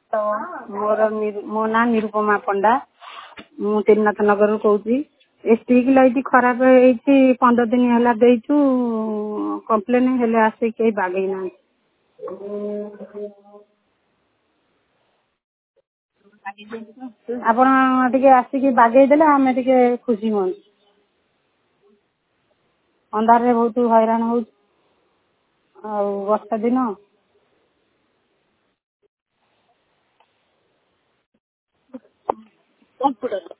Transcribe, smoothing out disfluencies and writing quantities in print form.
ତ ମୋ ନାଁ ନିରୁପମା ପଣ୍ଡା। ମୁଁ ତ୍ରିନାଥ ନଗରରୁ କହୁଛି। ଏ ଷ୍ଟ୍ରିଟ୍ ଲାଇଟ୍ ଖରାପ ହେଇଛି 15 ଦିନ ହେଲା ଦେଇଛୁ କମ୍ପ୍ଲେନ ହେଲେ ଆସିକି କେହି ବାଗେଇ ନାହାନ୍ତି। ଆପଣ ଟିକେ ଆସିକି ବାଗେଇ ଦେଲେ ଆମେ ଟିକେ ଖୁସି ହୁଅନ୍ତୁ। ଅନ୍ଧାରରେ ବହୁତ ହଇରାଣ ହଉଛି ଆଉ ବର୍ଷା ଦିନ। କମ୍ପ୍ୟୁଟର